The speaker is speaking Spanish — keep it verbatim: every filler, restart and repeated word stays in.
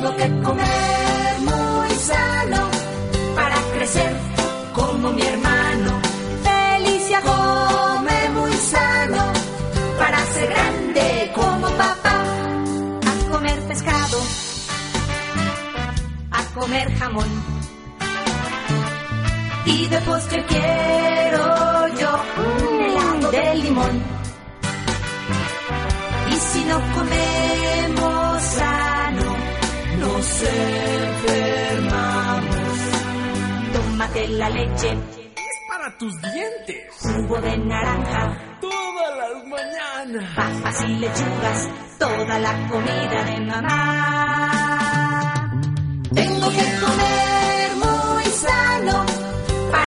Tengo que comer muy sano para crecer como mi hermano. Felicia come muy sano para ser grande como papá. A comer pescado, a comer jamón, y de postre quiero yo un helado de limón. Y si no comemos sano, nos enfermamos. Tómate la leche, es para tus dientes. Jugo de naranja, todas las mañanas. Papas y lechugas, toda la comida de mamá. Tengo que comer